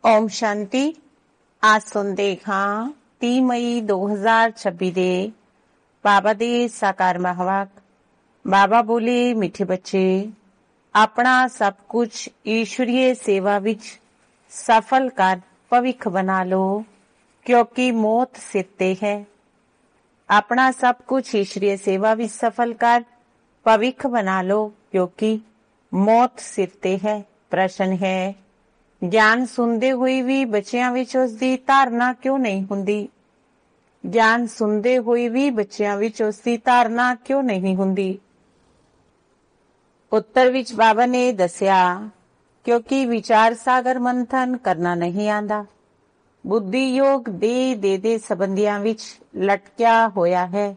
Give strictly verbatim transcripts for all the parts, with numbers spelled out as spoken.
ओम शांति। आज सुनते हाँ तीन मई दो हजार छब्बीस दे बाबा दे साकार महवाक। बाबा बोले, मिठे बच्चे, अपना सब कुछ ईश्वरीय सेवा विच सफल कर भविख बना लो, क्योंकि मौत सिर ते है। अपना सब कुछ ईश्वरीय सेवा विच सफल कर भविख बना लो, क्योंकि मौत सिर ते है। प्रश्न है, ज्ञान सुनते हुए भी बच्चों विच उसकी धारणा क्यों नहीं हुंदी? ज्ञान सुनते हुए भी बच्चों विच उसकी धारणा क्यों नहीं हुंदी? उत्तर विच बाबा ने दसिया, क्योंकि विचार सागर मंथन करना नहीं आंदा। बुद्धि योग दे दे दे संबंधियां विच लटकिया होया है।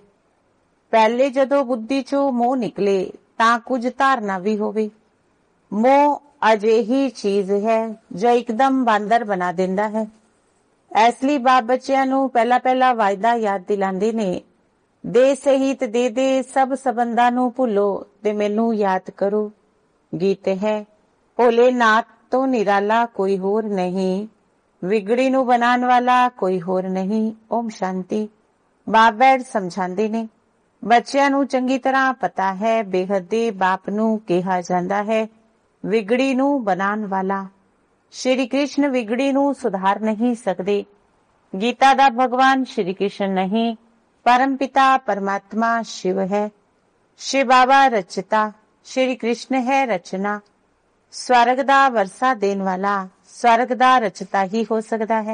पहले जदों बुद्धि चों मोह निकले तां कुछ धारणा भी होवे। मोह अजिही चीज है जो एकदम बांदर बना देंदा है। इसलिए बाप बच्चियां नूं पहला पहला वायदा याद दिलांदे ने, दे सहित दे दे सब संबंधां नूं भुलो ते मैनू याद करो। गीत है, भोलेनाथ तो निराला कोई होर नहीं, विगड़ी नूं बनाने वाला कोई होर नहीं। ओम शांति। बाप बैठ समझांदे ने, बच्चियां नूं चंगी तरह पता है बेहद दे बाप नूं कहा जांदा है विगड़ी नू बनान वाला। श्री कृष्ण विगड़ी नू सुधार नहीं सकते। गीता दा भगवान श्री कृष्ण नहीं, परम पिता परमात्मा शिव है। शिव बाबा रचता, श्री कृष्ण है रचना। स्वर्ग दा वरसा देन वाला स्वर्ग दा रचता ही हो सकता है।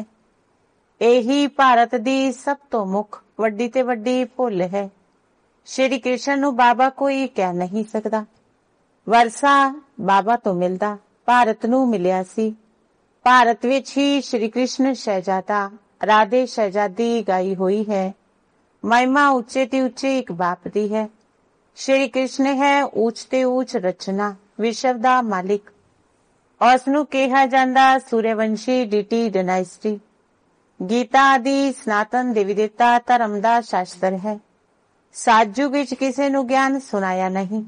यही भारत दी सब तो मुख वड्डी ते वड्डी भुल है। श्री कृष्ण नू बाबा कोई कह नहीं सकता। वरसा बाबा तो मिलदा भारत नू मिलिया सी। भारत विच ही श्री कृष्ण शहजादा राधे शहजादी गाई हुई है। महिमा उच्चे ते उच्चे एक बाप दी है। श्री कृष्ण है ऊंच ते ऊंच रचना, विश्व दा मालिक। उस नू कहा जांदा सूर्यवंशी डीटी डायनेस्टी। गीता आदि सनातन देवी देवता धर्म दा शास्त्र है। साजू विच किसे नू ज्ञान सुनाया नहीं।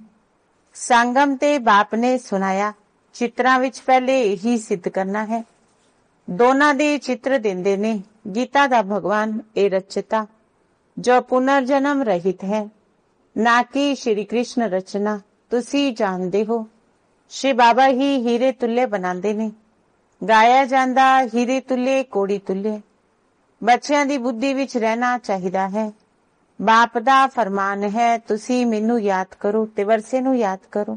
संगम ते बाप ने सुनाया। चित्रां विच पहले यही सिद्ध करना है। दोनां दे चित्र देंदे ने। गीता दा भगवान ए रचता जो पुनर्जन्म रहित है, ना कि श्री कृष्ण रचना। तुसी जानदे हो श्री बाबा ही हीरे तुल्य बनांदे ने। गाया जांदा हीरे तुल्य कोड़ी तुल्य। बच्चियां दी बुद्धि विच रहना चाहिदा है। बाप दा फरमान है, तुसी मैनू याद करो ते वरसे नू याद करो।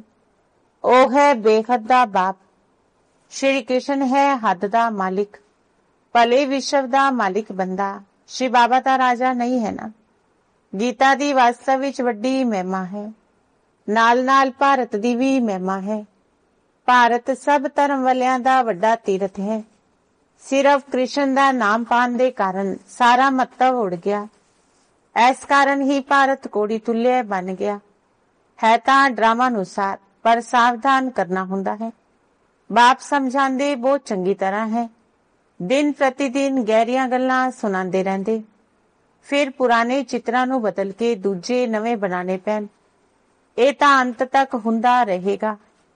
ओ है बेहद दा बाप। श्री कृष्ण है हद दा मालिक, भले विश्व दा मालिक बंदा। श्री बाबा दा राजा नहीं है ना। गीता दी वास्तव विच वड्डी महिमा है। नाल नाल भारत दी भी महिमा है। भारत सब धर्म वालियां दा वड्डा तीरथ है। सिर्फ कृष्ण दा नाम पान दे कारण सारा महत्व उड़ गया। इस कारण ही भारत कोड़ी तुल्य बन गया है। तां ड्रामा अनुसार, पर सावधान करना हुंदा है। बाप समझांदे बहुत चंगी तरह है। दिन प्रतिदिन गहरियां गल्लां सुनांदे रहंदे, फिर पुराने चित्रां नूं बदल के दूजे नवे बनाने पैन। ये तां अंत तक हुंदा रहेगा।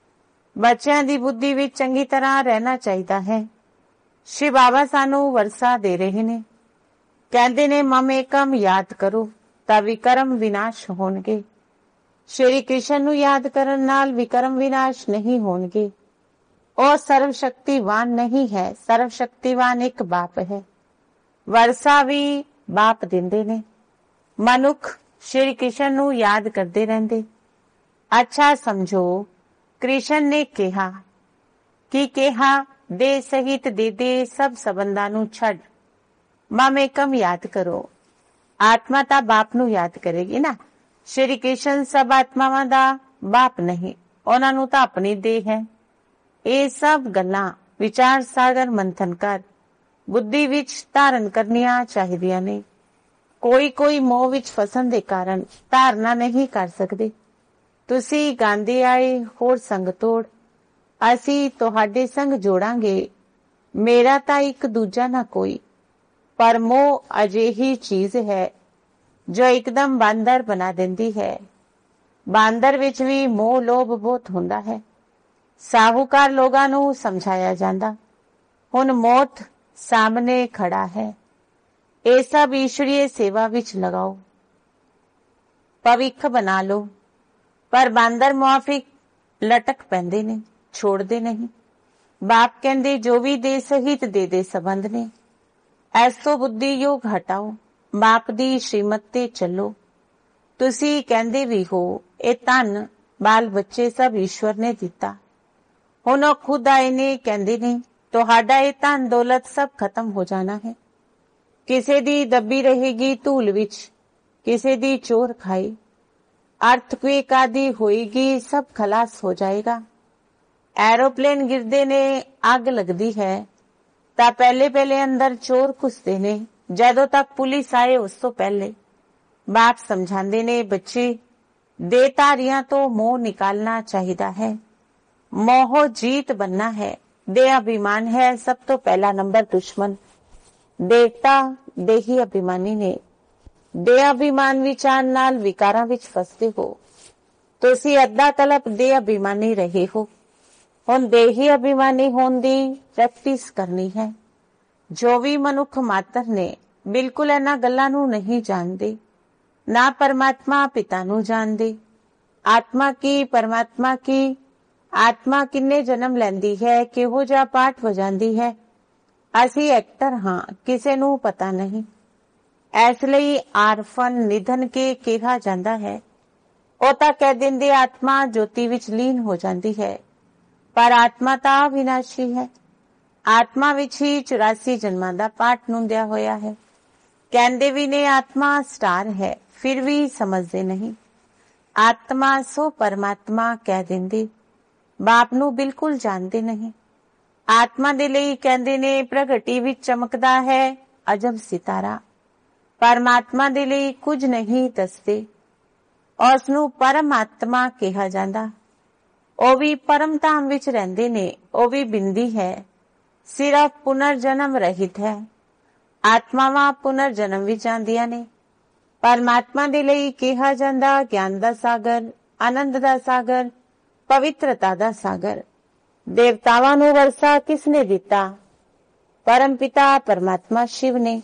बच्चों दी बुद्धि विच चंगी तरह रहना चाहिदा है। श्री बाबा सानू वरसा दे रहे ने। कहंदे ने, मम एकम याद करो तां विकर्म विनाश होणगे। श्री कृष्ण नू याद करन नाल विकर्म विनाश नहीं होणगे। ओ सर्व शक्तिवान नहीं है, सर्व शक्तिवान एक बाप है। वरसा भी बाप दिंदे ने। मनुख श्री कृष्ण नू याद करदे रहंदे। अच्छा समझो, कृष्ण ने कहा कि कहा दे सहित दे दे सब संबंधां नू छड़, मम एकम याद करो। आत्मा ता बाप नू याद करेगी ना। श्री कृष्ण सब आत्मावां दा बाप नहीं, उन्हां नू तां अपनी देह है। ये सब गल्लां विचार सागर मंथन कर बुद्धि विच धारण करनियां चाहिदियां ने। कोई कोई मोह विच फसन दे कारण धारणा नहीं कर सकदे। तुसी गांदे आए होर संग तोड़, असी तुहाडे संग जोड़ांगे। मेरा तां इक दूजा ना कोई। पर मोह अजिही चीज है जो एकदम बांदर बना देंदी है। बांदर विच भी मोह लोभ बहुत हुंदा है। साहूकार लोगां नूं समझाया जांदा, ਹੁਣ ਮੌਤ ਸਾਹਮਣੇ ਖੜਾ ਹੈ। ਇਹ ਸਭ ਈਸ਼ਵਰੀय ਸੇਵਾ ਵਿੱਚ ਲਗਾਓ, ਭਵਿੱਖ ਬਣਾ ਲਓ। ਪਰ ਬਾਂਦਰ ਮੁਆਫਿਕ ਲਟਕ ਪੈਂਦੇ ਨੇ, ਛੋੜਦੇ ਨਹੀਂ। ਬਾਪ ਕਹਿੰਦੇ ਜੋ ਵੀ ਦੇ ਸਹਿਤ ਦੇ ਦੇ ਸੰਬੰਧ ਨੇ। ਐਸੋ ਬੁੱਧੀ ਯੋਗ ਹਟਾਓ, ਬਾਪ ਦੀ ਸ਼੍ਰੀਮਤ ਤੇ ਚੱਲੋ। ਤੁਸੀਂ ਕਹਿੰਦੇ ਵੀ ਹੋ ਇਹ ਧਨ ਬਾਲ ਬੱਚੇ ਸਭ ਈਸ਼ਵਰ ਨੇ ਦਿੱਤਾ। ਹੁਣ ਉਹ ਖੁਦ ਆਏ ਨੇ, ਕਹਿੰਦੇ ਨੇ ਤੁਹਾਡਾ ਇਹ ਧਨ ਦੌਲਤ ਸਭ ਖਤਮ ਹੋ ਜਾਣਾ ਹੈ। ਕਿਸੇ ਦੀ ਦੱਬੀ ਰਹੇਗੀ ਧੂਲ ਵਿੱਚ, ਕਿਸੇ ਦੀ ਚੋਰ ਖਾਈ। ਅਰਥਕਵੇਕ ਆਦਿ ਹੋਏਗੀ, ਸਭ ਖਲਾਸ ਹੋ ਜਾਏਗਾ। ਐਰੋਪਲੇਨ ਗਿਰਦੇ ਨੇ, ਅੱਗ ਲੱਗਦੀ ਹੈ ਤਾਂ ਪਹਿਲੇ ਪਹਿਲੇ ਅੰਦਰ ਚੋਰ ਘੁਸਦੇ ਨੇ, ਜਦੋਂ ਤੱਕ ਪੁਲਿਸ ਆਏ ਉਸ ਤੋਂ ਪਹਿਲੇ। ਬਾਪ ਸਮਝਾਉਂਦੇ ਨੇ ਬੱਚੇ ਦੇਹਧਾਰੀਆਂ ਤੋਂ ਮੋਹ ਨਿਕਾਲਣਾ ਚਾਹੀਦਾ ਹੈ। ਮੋਹ ਜੀਤ बनना ਹੈ। ਦੇਹ ਅਭਿਮਾਨ ਹੈ ਸਭ ਤੋਂ ਪਹਿਲਾ ਨੰਬਰ ਦੁਸ਼ਮਣ। ਦੇਵਤਾ ਦੇਹੀ ਅਭਿਮਾਨੀ ਨੇ। ਦੇਹ ਅਭਿਮਾਨ ਵਿੱਚ ਆਉਣ ਨਾਲ ਵਿਕਾਰਾਂ ਵਿੱਚ ਫਸਦੇ ਹੋ। ਤੁਸੀਂ ਅੱਧਾ ਤਲਬ ਦੇਹ ਅਭਿਮਾਨੀ ਰਹੇ ਹੋ। ਹੁਣ ਦੇਹੀ ਅਭਿਮਾਨੀ ਹੋਣ ਦੀ ਪ੍ਰੈਕਟਿਸ ਕਰਨੀ ਹੈ। ਜੋ ਵੀ ਮਨੁੱਖ ਮਾਤਰ ਨੇ ਬਿਲਕੁਲ ਇਹਨਾਂ ਗੱਲਾਂ ਨੂੰ ਨਹੀਂ ਜਾਣਦੇ, ਨਾ ਪਰਮਾਤਮਾ ਪਿਤਾ ਨੂੰ ਜਾਣਦੇ। ਆਤਮਾ ਕੀ, ਪਰਮਾਤਮਾ ਕੀ, ਆਤਮਾ ਕਿੰਨੇ ਜਨਮ ਲੈਂਦੀ ਹੈ, ਕਿਹੋ ਜਿਹਾ ਪਾਠ ਵਜਾਂਦੀ ਹੈ। ਅਸੀਂ ਐਕਟਰ ਹਾਂ, ਕਿਸੇ ਨੂੰ ਪਤਾ ਨਹੀਂ। ਇਸ ਲਈ ਆਰਫਨ ਨਿਧਨ ਕੇ ਕਿਹਾ ਜਾਂਦਾ ਹੈ। ਉਹ ਤਾਂ ਕਹਿ ਦਿੰਦੇ ਆਤਮਾ ਜੋਤੀ ਵਿੱਚ ਲੀਨ ਹੋ ਜਾਂਦੀ ਹੈ, ਪਰ ਆਤਮਾ ਤਾਂ ਅਵਿਨਾਸ਼ੀ ਹੈ। ਆਤਮਾ ਵਿੱਚ ਹੀ ਚੁਰਾਸੀ ਜਨਮਾਂ ਦਾ ਪਾਠ ਨੁੰਦਿਆ ਹੋਇਆ ਹੈ। ਕਹਿੰਦੇ ਵੀ ਨੇ ਆਤਮਾ ਸਟਾਰ ਹੈ, ਫਿਰ ਵੀ ਸਮਝਦੇ ਨਹੀਂ। ਆਤਮਾ ਸੋ ਪਰਮਾਤਮਾ ਕਹਿ ਦਿੰਦੇ, ਬਾਪ ਨੂੰ ਬਿਲਕੁਲ ਜਾਣਦੇ ਨਹੀਂ। ਆਤਮਾ ਦੇ ਲਈ ਕਹਿੰਦੇ ਨੇ ਪ੍ਰਗਟੀ ਵਿੱਚ ਚਮਕਦਾ ਹੈ ਅਜਬ ਸਿਤਾਰਾ। ਪਰਮਾਤਮਾ ਦੇ ਲਈ ਕੁਝ ਨਹੀਂ ਦੱਸਦੇ। ਉਸ ਨੂੰ ਪਰਮਾਤਮਾ ਕਿਹਾ ਜਾਂਦਾ। ਉਹ ਵੀ ਪਰਮ ਧਾਮ ਵਿੱਚ ਰਹਿੰਦੇ ਨੇ, ਉਹ ਵੀ ਬਿੰਦੀ ਹੈ, ਸਿਰਫ ਪੁਨਰ ਜਨਮ ਰਹਿਤ ਹੈ। ਆਤਮਾਵਾਂ ਪੁਨਰ ਜਨਮ ਵਿੱਚ ਆਉਂਦੀਆਂ ਨੇ। ਪਰਮਾਤਮਾ ਦੇ ਲਈ ਕਿਹਾ ਜਾਂਦਾ ਗਿਆਨ ਦਾ ਸਾਗਰ, ਆਨੰਦ ਦਾ ਸਾਗਰ, ਪਵਿੱਤਰਤਾ ਦਾ ਸਾਗਰ। ਦੇਵਤਾਵਾਂ ਨੂੰ ਵਰਸਾ ਕਿਸਨੇ ਦਿੱਤਾ? ਪਰਮ ਪਿਤਾ ਪਰਮਾਤਮਾ ਸ਼ਿਵ ਨੇ।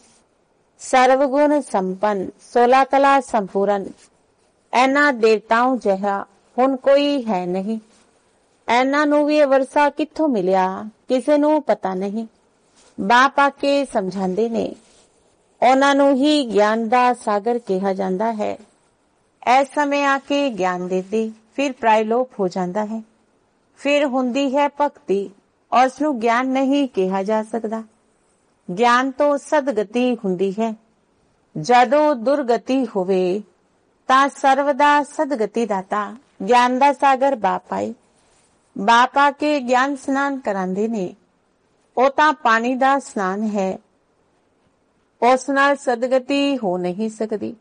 ਸਰਵਗੁਣ ਸੰਪੰਨ, ਸੋਲਾ ਕਲਾ ਸੰਪੂਰਨ। ਇਹਨਾਂ ਦੇਵਤਾਵਾਂ ਜਿਹਾ ਹੁਣ ਕੋਈ ਹੈ ਨਹੀਂ। ਇਹਨਾਂ ਨੂੰ ਵੀ ਇਹ ਵਰਸਾ ਕਿੱਥੋਂ ਮਿਲਿਆ, ਕਿਸੇ ਨੂੰ ਪਤਾ ਨਹੀਂ। ਬਾਪ ਆ ਕੇ ਸਮਝਾਉਂਦੇ ਨੇ। ਉਹਨਾਂ ਨੂੰ ਹੀ ਗਿਆਨ ਦਾ ਸਾਗਰ ਕਿਹਾ ਜਾਂਦਾ ਹੈ। ਇਸ ਸਮੇਂ ਆ ਕੇ ਗਿਆਨ ਦੇਤੇ, ਫਿਰ ਪ੍ਰਾਇਲੋਪ ਹੋ ਜਾਂਦਾ ਹੈ। ਫਿਰ ਹੁੰਦੀ ਹੈ ਭਗਤੀ, ਉਸ ਨੂੰ ਗਿਆਨ ਨਹੀਂ ਕਿਹਾ ਜਾ ਸਕਦਾ। ਗਿਆਨ ਤੋਂ ਸਦਗਤੀ ਹੁੰਦੀ ਹੈ। ਜਦੋਂ ਦੁਰਗਤੀ ਹੋਵੇ ਤਾਂ ਸਰਵਦਾ ਸਦਗਤੀ ਦਾਤਾ ਗਿਆਨ ਦਾ ਸਾਗਰ ਬਾਪ ਆਏ। ਬਾਪ ਆ ਕੇ ਗਿਆਨ ਸਨਾਨ ਕਰਾਉਂਦੇ ਨੇ। ਉਹ ਤਾਂ ਪਾਣੀ ਦਾ ਸਨਾਨ ਹੈ, ਉਸ ਨਾਲ ਸਦਗਤੀ ਹੋ ਨਹੀਂ ਸਕਦੀ।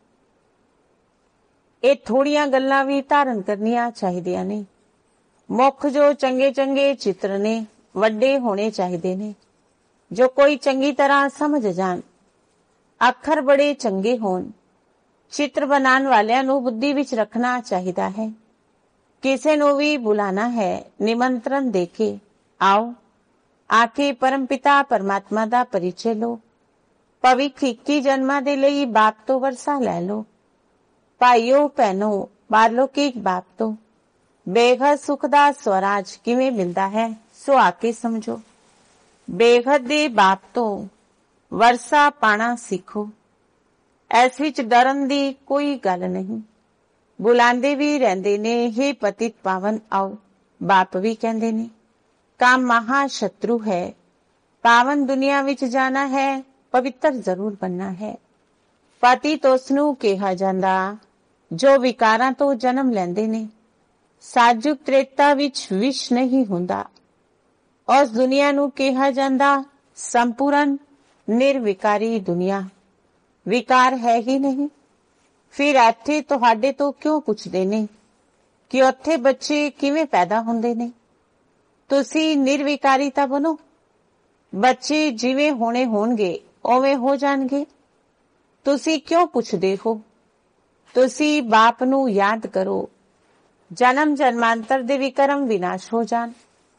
ਇਹ ਥੋੜੀਆਂ ਗੱਲਾਂ ਵੀ ਧਾਰਨ ਕਰਨੀਆਂ ਚਾਹੀਦੀਆਂ ਨੇ। ਮੁੱਖ ਜੋ ਚੰਗੇ ਚੰਗੇ ਚਿੱਤਰ ਨੇ ਵੱਡੇ ਹੋਣੇ ਚਾਹੀਦੇ ਨੇ, ਜੋ ਕੋਈ ਚੰਗੀ ਤਰ੍ਹਾਂ ਸਮਝ ਜਾਣ। ਅੱਖਰ ਬੜੇ ਚੰਗੇ ਹੋਣ। ਚਿੱਤਰ ਬਣਾਉਣ ਵਾਲਿਆਂ ਨੂੰ ਬੁੱਧੀ ਵਿੱਚ ਰੱਖਣਾ ਚਾਹੀਦਾ ਹੈ। ਕਿਸੇ ਨੂੰ ਵੀ ਬੁਲਾਣਾ ਹੈ, ਨਿਮੰਤਰਣ ਦੇ ਕੇ ਆਓ। ਆ ਕੇ ਪਰਮ ਪਿਤਾ ਪਰਮਾਤਮਾ ਦਾ ਪਰਿਚੈ ਲਓ। ਭਵਿੱਖ ਇੱਕੀ ਜਨਮਾਂ ਦੇ ਲਈ ਬਾਪ ਤੋਂ ਵਰਸਾ ਲੈ ਲਓ। ਭਾਈਓ ਭੈਣੋ, ਬਾਲੌਕਿਕ ਬਾਪ ਤੋਂ ਬੇਹੱਦ ਸੁਖ ਦਾ ਸਵਰਾਜ ਕਿਵੇਂ ਮਿਲਦਾ ਹੈ, ਸੋ ਆ ਕੇ ਸਮਝੋ। ਬੇਹੱਦ ਦੇ ਬਾਪ ਤੋਂ ਵਰਸਾ ਪਾਣਾ ਸਿੱਖੋ। ਇਸ ਵਿੱਚ ਡਰਨ ਦੀ ਕੋਈ ਗੱਲ ਨਹੀਂ। ਬੁਲਾਉਂਦੇ ਵੀ ਰਹਿੰਦੇ ਨੇ, ਹੇ ਪਤਿਤ ਪਾਵਨ ਆਓ। ਬਾਪ ਵੀ ਕਹਿੰਦੇ ਨੇ ਕਾਮ ਮਹਾ ਸ਼ਤਰੂ ਹੈ। ਪਾਵਨ ਦੁਨੀਆ ਵਿੱਚ ਜਾਣਾ ਹੈ, ਪਵਿੱਤਰ ਜ਼ਰੂਰ ਬਣਨਾ ਹੈ। ਪਤਿਤ ਉਸ ਨੂੰ ਕਿਹਾ ਜਾਂਦਾ ਜੋ ਵਿਕਾਰਾਂ ਤੋਂ ਜਨਮ ਲੈਂਦੇ ਨੇ। ਸਾਜੁਗ ਤ੍ਰੇਤਾ ਵਿੱਚ ਵਿਸ਼ ਨਹੀਂ ਹੁੰਦਾ। ਉਸ ਦੁਨੀਆ ਨੂੰ ਕਿਹਾ ਜਾਂਦਾ ਸੰਪੂਰਨ ਨਿਰਵਿਕਾਰੀ ਦੁਨੀਆ। ਵਿਕਾਰ ਹੈ ਹੀ ਨਹੀਂ। ਫਿਰ ਇੱਥੇ ਤੁਹਾਡੇ ਤੋਂ ਕਿਉਂ ਪੁੱਛਦੇ ਨੇ ਕਿ ਉੱਥੇ ਬੱਚੇ ਕਿਵੇਂ ਪੈਦਾ ਹੁੰਦੇ ਨੇ? ਤੁਸੀਂ ਨਿਰਵਿਕਾਰੀ ਤਾਂ ਬਣੋ। ਬੱਚੇ ਜਿਵੇਂ ਹੋਣੇ ਹੋਣਗੇ ਉਵੇਂ ਹੋ ਜਾਣਗੇ। ਤੁਸੀਂ ਕਿਉਂ ਪੁੱਛਦੇ ਹੋ? ਤੁਸੀਂ ਬਾਪ ਨੂੰ ਯਾਦ ਕਰੋ। ਜਨਮ ਜਨਮਾਂਤਰ ਦੇ ਵਿਕਰਮ ਵਿਨਾਸ਼ ਹੋ ਜਾਣ।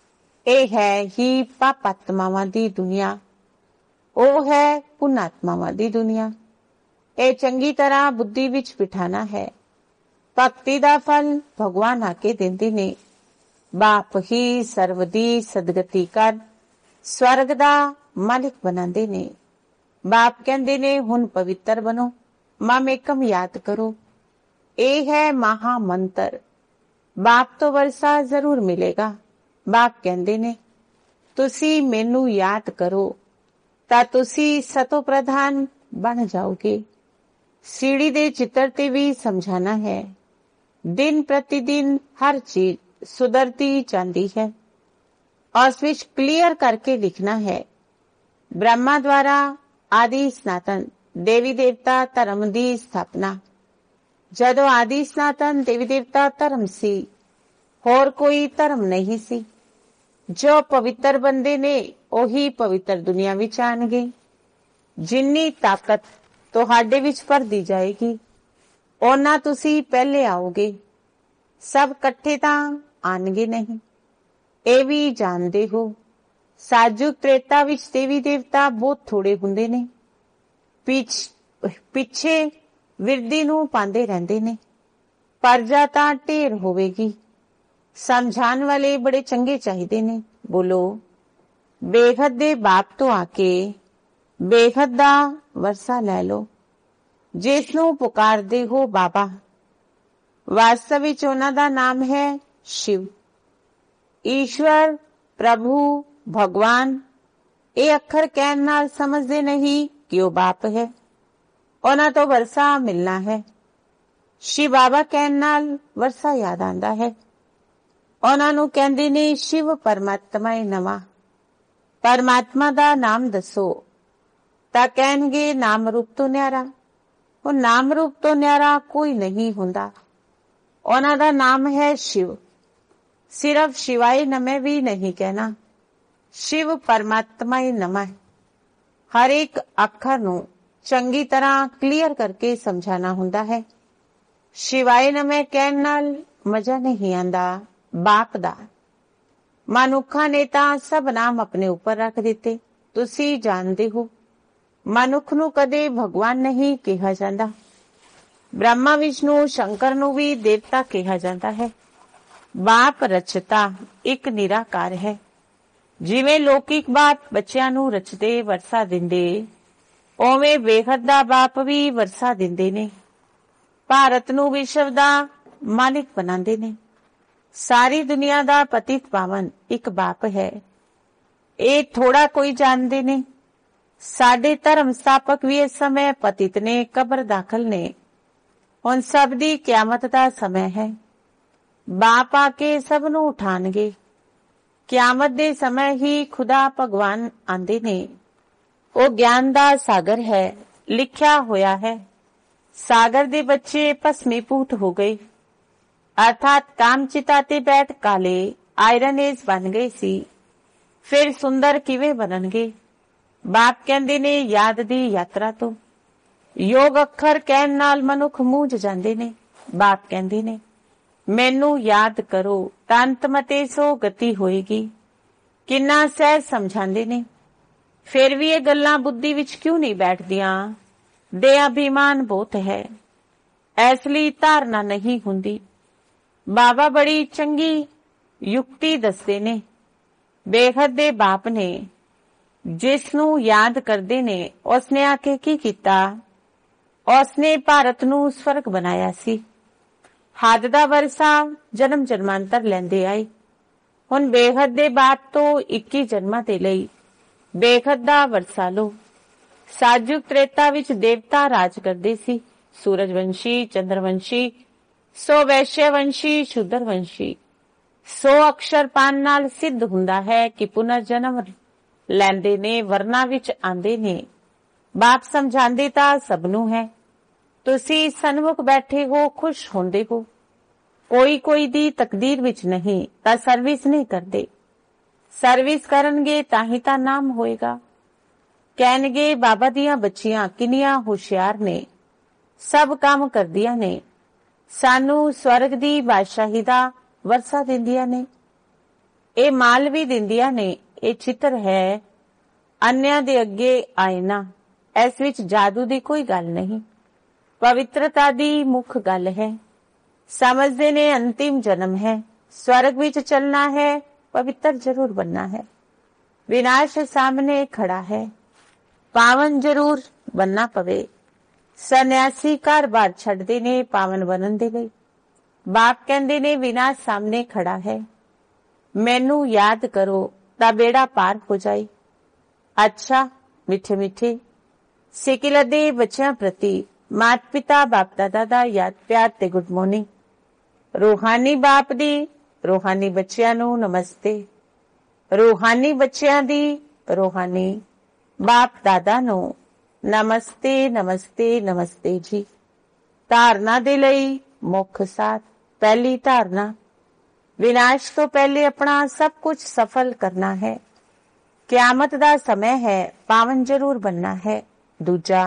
ਇਹ ਹੈ ਹੀ ਪਾਪ ਆਤਮਾਵਾਂ ਦੀ ਦੁਨੀਆ, ਉਹ ਹੈ ਪੁੰਨ ਆਤਮਾਵਾਂ ਦੀ ਦੁਨੀਆ। ਇਹ ਚੰਗੀ ਤਰ੍ਹਾਂ ਬੁੱਧੀ ਵਿੱਚ ਬਿਠਾਣਾ ਹੈ। ਭਗਤੀ ਦਾ ਫਲ ਭਗਵਾਨ ਆ ਕੇ ਦਿੰਦੇ ਨੇ। ਬਾਪ ਹੀ ਸਰਵ ਦੀ ਸਦਗਤੀ ਕਰ ਸਵਰਗ ਦਾ ਮਾਲਿਕ ਬਣਾਉਂਦੇ ਨੇ। ਬਾਪ ਕਹਿੰਦੇ ਨੇ ਹੁਣ ਪਵਿੱਤਰ ਬਣੋ, ਮਮ ਏਕਮ ਯਾਦ ਕਰੋ। ਇਹ ਹੈ ਮਹਾ ਮੰਤਰ। ਬਾਪ ਤੋਂ ਵਰਸਾ ਜ਼ਰੂਰ ਮਿਲੇਗਾ। ਬਾਪ ਕਹਿੰਦੇ ਨੇ ਤੁਸੀਂ ਮੈਨੂੰ ਯਾਦ ਕਰੋ ਤਾਂ ਤੁਸੀਂ ਸਤੋ ਪ੍ਰਧਾਨ ਬਣ ਜਾਓਗੇ। ਸੀੜੀ ਦੇ ਚਿੱਤਰ ਤੇ ਵੀ ਸਮਝਾਣਾ ਹੈ। ਦਿਨ ਪ੍ਰਤੀ ਦਿਨ ਹਰ ਚੀਜ਼ ਸੁਧਰਦੀ ਜਾਂਦੀ ਹੈ। ਉਸ ਵਿੱਚ ਕਲੀਅਰ ਕਰਕੇ ਲਿਖਣਾ ਹੈ। ਬ੍ਰਹਮਾ ਦੁਆਰਾ ਆਦਿ ਸਨਾਤਨ ਦੇਵੀ ਦੇਵਤਾ ਧਰਮ ਦੀ ਸਥਾਪਨਾ। ਜਦੋਂ ਆਦਿ ਸਨਾਤਨ ਦੇਵੀ ਦੇਵਤਾ ਧਰਮ ਸੀ, ਹੋਰ ਕੋਈ ਧਰਮ ਨਹੀਂ ਸੀ। ਜੋ ਪਵਿੱਤਰ ਬੰਦੇ ਨੇ ਉਹੀ ਪਵਿੱਤਰ ਦੁਨੀਆ ਵਿੱਚ ਆਣਗੇ। ਜਿੰਨੀ ਤਾਕਤ ਤੁਹਾਡੇ ਵਿੱਚ ਭਰਦੀ ਜਾਏਗੀ, ਉਹਨਾਂ ਤੁਸੀਂ ਪਹਿਲੇ ਆਓਗੇ। ਸਭ ਇਕੱਠੇ ਤਾਂ ਆਣਗੇ ਨਹੀਂ, ਇਹ ਵੀ ਜਾਣਦੇ ਹੋ। ਸਾਜੂਕ ਤ੍ਰੇਤਾ ਵਿੱਚ ਦੇਵੀ ਦੇਵਤਾ ਬਹੁਤ ਥੋੜੇ ਹੁੰਦੇ ਨੇ। ਪਿੱਛ ਪਿੱਛੇ ਵਿਰਦੀ ਨੂੰ ਪਾਉਂਦੇ ਰਹਿੰਦੇ ਨੇ। ਪਰਜਾ ਤਾਂ ਢੇਰ ਹੋਵੇਗੀ। ਸਮਝਾਣ ਵਾਲੇ ਬੜੇ ਚੰਗੇ ਚਾਹੀਦੇ ਨੇ। ਬੋਲੋ, ਬੇਹੱਦ ਦੇ ਬਾਪ ਤੋਂ ਆ ਕੇ ਬੇਹੱਦ ਦਾ ਵਰਸਾ ਲੈ ਲਓ। ਜਿਸ ਨੂੰ ਪੁਕਾਰਦੇ ਹੋ ਬਾਬਾ, ਵਾਸਤਵ ਵਿੱਚ ਉਹਨਾਂ ਦਾ ਨਾਮ ਹੈ ਸ਼ਿਵ, ਈਸ਼ਵਰ, ਪ੍ਰਭੂ, ਭਗਵਾਨ। ਇਹ ਅੱਖਰ ਕਹਿਣ ਨਾਲ ਸਮਝਦੇ ਨਹੀਂ ਕਿ ਉਹ ਬਾਪ ਹੈ। ਉਹਨਾਂ ਤੋਂ ਵਰਸਾ ਮਿਲਣਾ ਹੈ। ਸ਼ਿਵ ਬਾਬਾ ਕਹਿਣ ਨਾਲ ਵਰਸਾ ਯਾਦ ਆਉਂਦਾ ਹੈ। ਉਹਨਾਂ ਨੂੰ ਕਹਿੰਦੇ ਨੇ ਸ਼ਿਵ ਪਰਮਾਤਮਾ ਨਵਾਂ। ਪਰਮਾਤਮਾ ਦਾ ਨਾਮ ਦੱਸੋ ਤਾਂ ਕਹਿਣਗੇ ਨਾਮ ਰੂਪ ਤੋਂ ਨਿਆਰਾ। ਉਹ ਨਾਮ ਰੂਪ ਤੋਂ ਨਿਆਰਾ ਕੋਈ ਨਹੀਂ ਹੁੰਦਾ। ਉਹਨਾਂ ਦਾ ਨਾਮ ਹੈ ਸ਼ਿਵ। ਸਿਰਫ ਸ਼ਿਵਾਏ ਨਮੇ ਵੀ ਨਹੀਂ ਕਹਿਣਾ, ਸ਼ਿਵ ਪਰਮਾਤਮਾ ਨਮਾ। ਹਰ ਇੱਕ ਅੱਖਰ ਨੂੰ ਚੰਗੀ ਤਰ੍ਹਾਂ ਕਲੀਅਰ ਕਰਕੇ ਸਮਝਾਣਾ ਹੁੰਦਾ ਹੈ। ਸ਼ਿਵਾਏ ਨਮੇ ਕਹਿਣ ਨਾਲ ਮਜ਼ਾ ਨਹੀਂ ਆਂਦਾ ਬਾਪ ਦਾ। ਮਨੁੱਖਾਂ ਨੇ ਤਾਂ ਸਭ ਨਾਮ ਆਪਣੇ ਉੱਪਰ ਰੱਖ ਦਿੱਤੇ। ਤੁਸੀਂ ਜਾਣਦੇ ਹੋ, ਮਨੁੱਖ ਨੂੰ ਕਦੇ ਭਗਵਾਨ ਨਹੀਂ ਕਿਹਾ ਜਾਂਦਾ। ਬ੍ਰਹਮਾ, ਵਿਸ਼ਨੂੰ, ਸ਼ੰਕਰ ਨੂੰ ਵੀ ਦੇਵਤਾ ਕਿਹਾ ਜਾਂਦਾ ਹੈ। ਬਾਪ ਰਚਤਾ ਇੱਕ ਨਿਰਾਕਾਰ ਹੈ। ਜਿਵੇਂ ਲੌਕਿਕ ਬਾਪ ਬੱਚਿਆਂ ਨੂੰ ਰਚਦੇ ਵਰਸਾ ਦਿੰਦੇ, ਉਵੇਂ ਬੇਹੱਦ ਦਾ ਬਾਪ ਵੀ ਵਰਸਾ ਦਿੰਦੇ ਨੇ। ਭਾਰਤ ਨੂੰ ਵਿਸ਼ਵ ਦਾ ਮਾਲਿਕ ਬਣਾਉਂਦੇ ਨੇ। ਸਾਰੀ ਦੁਨੀਆ ਦਾ ਪਤਿਤ ਪਾਵਨ ਇੱਕ ਬਾਪ ਹੈ। ਇਹ ਥੋੜਾ ਕੋਈ ਜਾਣਦੇ ਨੇ। ਸਾਡੇ ਧਰਮ ਸਥਾਪਕ ਵੀ ਇਸ ਸਮੇਂ ਪਤਿਤ ਨੇ, ਕਬਰ ਦਾਖਲ ਨੇ। ਹੁਣ ਸਭ ਦੀ ਕਿਆਮਤ ਦਾ ਸਮਾਂ ਹੈ। ਬਾਪ ਆ ਕੇ ਸਭ ਨੂੰ ਉਠਾਣਗੇ। ਕਿਆਮਤ ਦੇ ਸਮੇਂ ਹੀ ਖੁਦਾ ਭਗਵਾਨ ਆਂਦੇ ਨੇ। ਉਹ ਗਿਆਨ ਦਾ ਸਾਗਰ ਹੈ, ਲਿਖਿਆ ਹੋਇਆ ਹੈ। ਸਾਗਰ ਦੇ ਬੱਚੇ ਭਸਮੀਭੂਤ ਹੋ ਗਏ, ਅਰਥਾਤ ਕਾਮ ਚਿਤਾ ਤੇ ਬੈਠ ਕਾਲੇ ਆਇਰਨ ਏਜ ਬਣ ਗਏ ਸੀ। ਫਿਰ ਸੁੰਦਰ ਕਿਵੇਂ ਬਣਨਗੇ? ਬਾਪ ਕਹਿੰਦੇ ਨੇ ਯਾਦ ਦੀ ਯਾਤਰਾ ਤੋਂ। ਯੋਗ ਅੱਖਰ ਕਹਿਣ ਨਾਲ ਮਨੁੱਖ ਮੂੰਝ ਜਾਂਦੇ ਨੇ। ਬਾਪ ਕਹਿੰਦੇ ਨੇ ਮੈਨੂੰ ਯਾਦ ਕਰੋ ਤਾਂ ਅੰਤ ਮਤੇ ਸੋ ਗਤੀ ਹੋਏਗੀ। ਕਿੰਨਾ ਸਹਿਜ ਸਮਝਾਉਂਦੇ ਨੇ। ਫਿਰ ਵੀ ਇਹ ਗੱਲਾਂ ਬੁੱਧੀ ਵਿੱਚ ਕਿਉਂ ਨਹੀਂ ਬੈਠਦੀਆਂ? ਦੇ ਅਭਿਮਾਨ ਬਹੁਤ ਹੈ, ਇਸ ਲਈ ਧਾਰਨਾ ਨਹੀਂ ਹੁੰਦੀ। ਬਾਬਾ ਬੜੀ ਚੰਗੀ ਯੁਕਤੀ ਦੱਸਦੇ ਨੇ। ਬੇਹੱਦ ਦੇ ਬਾਪ ਨੇ ਜਿਸ ਨੂੰ ਯਾਦ ਕਰਦੇ ਨੇ, ਉਸਨੇ ਆ ਕੇ ਕੀ ਕੀਤਾ? ਉਸਨੇ ਭਾਰਤ ਨੂੰ ਸਵਰਗ ਬਣਾਇਆ ਸੀ। ਹੱਦ ਦਾ ਵਰਸਾ ਜਨਮ ਜਨਮਾਂਤਰ ਲੈਂਦੇ ਆਏ। ਹੁਣ ਬੇਹੱਦ ਦੇ ਬਾਪ ਤੋਂ ਇੱਕੀ ਜਨਮਾਂ ਦੇ ਲਈ ਬੇਹੱਦ ਦਾ ਵਰਸਾ ਲੋ। ਸਾਜੂਕ ਤ੍ਰੇਤਾ ਵਿੱਚ ਦੇਵਤਾ ਰਾਜ ਕਰਦੇ ਸੀ। ਸੂਰਜਵੰਸ਼ੀ, ਚੰਦਰਵੰਸ਼ੀ, ਸੋ ਵੈਸ਼ਯਵੰਸ਼ੀ, ਸ਼ੂਦਰਵੰਸ਼ੀ। ਸੋ ਅਕਸ਼ਰ ਪਾਣ ਨਾਲ ਸਿੱਧ ਹੁੰਦਾ ਹੈ ਕਿ ਪੁਨਰ ਜਨਮ ਲੈਂਦੇ ਨੇ, ਵਰਨਾ ਵਿੱਚ ਆਂਦੇ ਨੇ। ਬਾਪ ਸਮਝਾਉਂਦੇ ਤਾਂ ਸਭ ਨੂੰ ਹੈ। ਤੁਸੀਂ ਸਨਮੁਖ ਬੈਠੇ ਹੋ, ਖੁਸ਼ ਹੁੰਦੇ ਹੋ। ਕੋਈ ਕੋਈ ਦੀ ਤਕਦੀਰ ਵਿੱਚ ਨਹੀਂ ਤਾਂ ਸਰਵਿਸ ਨਹੀਂ ਕਰਦੇ। ਸਰਵਿਸ ਕਰਨਗੇ ਤਾਂ ਹੀ ਤਾਂ ਨਾਮ ਹੋਏਗਾ। ਕਹਿਣਗੇ ਬਾਬਾ ਦੀਆਂ ਬੱਚੀਆਂ ਕਿੰਨੀਆਂ ਹੁਸ਼ਿਆਰ ਨੇ, ਸਭ ਕੰਮ ਕਰਦੀਆਂ ਨੇ, ਸਾਨੂੰ ਸਵਰਗ ਦੀ ਬਾਦਸ਼ਾਹੀ ਦਾ ਵਰਸਾ ਦਿੰਦੀਆਂ ਨੇ। ਇਹ ਮਾਲ ਵੀ ਦਿੰਦੀਆਂ ਨੇ। ਇਹ ਚਿੱਤਰ ਹੈ ਅੰਨਿਆਂ ਦੇ ਅੱਗੇ ਆਇਨਾ। ਇਸ ਵਿੱਚ ਜਾਦੂ ਦੀ ਕੋਈ ਗੱਲ ਨਹੀਂ, ਪਵਿੱਤਰਤਾ ਦੀ ਮੁੱਖ ਗੱਲ ਹੈ। ਸਮਝਦੇ ਨੇ ਅੰਤਿਮ ਜਨਮ ਹੈ, स्वर्ग ਵਿੱਚ चलना है, पवित्र जरूर बनना है। विनाश सामने खड़ा है, पावन जरूर बनना पवे। सन्यासी ਘਰ-ਬਾਰ ਛੱਡਦੇ ਨੇ ਪਾਵਨ ਬਣਨ ਦੇ ਲਈ। ਬਾਪ ਕਹਿੰਦੇ ਨੇ ਵਿਨਾਸ਼ ਸਾਹਮਣੇ ਖੜਾ ਹੈ, ਮੈਨੂੰ ਯਾਦ ਕਰੋ ਤਾਂ ਬੇੜਾ ਪਾਰ ਹੋ ਜਾਏ। ਅੱਛਾ ਮਿੱਠੇ ਮਿੱਠੇ ਸਿੱਕਿਲ ਦੇ ਬੱਚਿਆਂ ਪ੍ਰਤੀ ਮਾਤਾ ਪਿਤਾ ਬਾਪ ਦਾਦਾ ਦਾ ਯਾਦ ਪਿਆਰ ਤੇ ਗੁੱਡ ਮਾਰਨਿੰਗ। ਰੂਹਾਨੀ ਬਾਪ ਦੀ ਰੂਹਾਨੀ ਬੱਚਿਆਂ ਨੂੰ ਨਮਸਤੇ। ਰੂਹਾਨੀ ਬੱਚਿਆਂ ਦੀ ਰੂਹਾਨੀ ਬਾਪ ਦਾਦਾ ਨੂੰ ਨਮਸਤੇ ਨਮਸਤੇ ਨਮਸਤੇ ਜੀ। ਧਾਰਨਾ ਦੇ ਲਈ ਮੁੱਖ ਸਾਥ। ਪਹਿਲੀ ਧਾਰਨਾ, ਵਿਨਾਸ਼ ਤੋਂ ਪਹਿਲੇ ਆਪਣਾ ਸਭ ਕੁਝ ਸਫਲ ਕਰਨਾ ਹੈ। ਕਿਆਮਤ ਦਾ समय है, पावन जरूर बनना है। दूजा,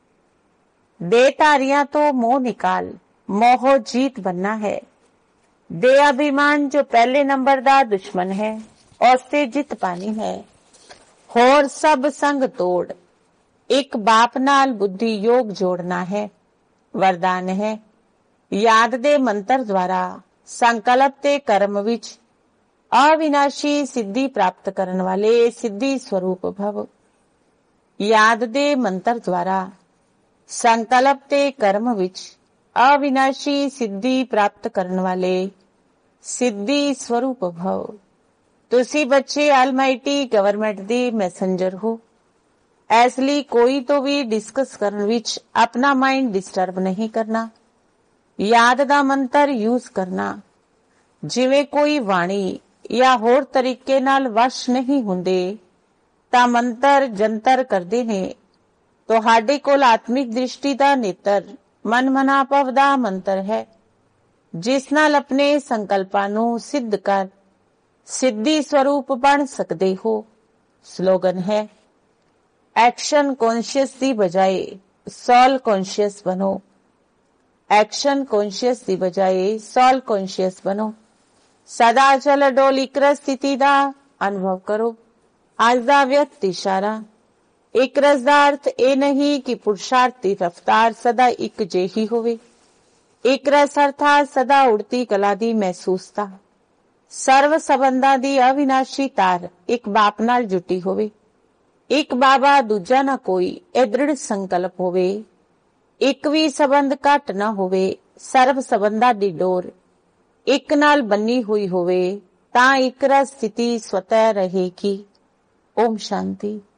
देहधारियां तो मोह निकाल, मोह जीत बनना है। दे अभिमान जो पहले नंबर दा दुश्मन है, उससे जित पानी है। होर सब संग तोड़, एक बाप नाल बुद्धि योग जोड़ना है। वरदान है, याद दे मंत्र द्वारा संकल्प ते कर्म विच अविनाशी सिद्धि प्राप्त करने वाले सिद्धि स्वरूप भव। याद दे मंत्र द्वारा संकल्प ते कर्म विच अविनाशी सिद्धि प्राप्त करने वाले सिद्धि स्वरूप भव। तुसी बच्चे अलमाइटी गवर्नमेंट दी मैसेंजर हो, इसलिए कोई तो भी डिस्कस करने विच अपना माइंड डिस्टर्ब नहीं करना। याद दा मंत्र यूज करना। जिवें कोई वाणी या होर तरीके नाल वश नहीं हुंदे तां मंत्र जंतर करदे ने। तुहाडे कोल आत्मिक दृष्टि दा नेत्र मन मनापव दा मंत्र है, जिस नाल अपने संकल्पां नूं सिद्ध कर सिद्धि स्वरूप बन सकदे हो। स्लोगन है, एक्शन कॉन्शियस दी बजाय सोल कॉन्शियस बनो। एक्शन कॉन्शियस दी बजाय सोल कॉन्शियस बनो। सदा चल डोल इकरस स्थिति दा अनुभव करो। आज दा व्यक्त इशारा, इकरस दा अर्थ ਇਹ ਨਹੀਂ ਕਿ ਪੁਰਸ਼ਾਰਥ ਦੀ ਰਫ਼ਤਾਰ ਸਦਾ ਇੱਕ ਜਿਹੀ ਹੋਵੇ। ਇਕਰਸ ਅਰਥਾਤ ਸਦਾ ਉੜਤੀ ਕਲਾ ਦੀ ਮਹਿਸੂਸਤਾ। ਸਰਵ ਸੰਬੰਧਾਂ ਦੀ ਅਵਿਨਾਸ਼ੀ ਤਾਰ ਇੱਕ ਬਾਪ ਨਾਲ ਜੁਟੀ ਹੋਵੇ। ਇੱਕ ਬਾਬਾ ਦੂਜਾ ਨਾ ਕੋਈ, ਇਹ ਦ੍ਰਿੜ ਸੰਕਲਪ ਹੋਵੇ। ਇੱਕ ਵੀ ਸੰਬੰਧ ਘੱਟ ਨਾ ਹੋਵੇ। ਸਰਵ ਸੰਬੰਧਾਂ ਦੀ ਡੋਰ ਇੱਕ ਨਾਲ ਬੰਨੀ ਹੋਈ ਹੋਵੇ ਤਾਂ ਇਕਰਸ ਸਥਿਤੀ ਸਵਤः ਰਹੇਗੀ। ओम शांति।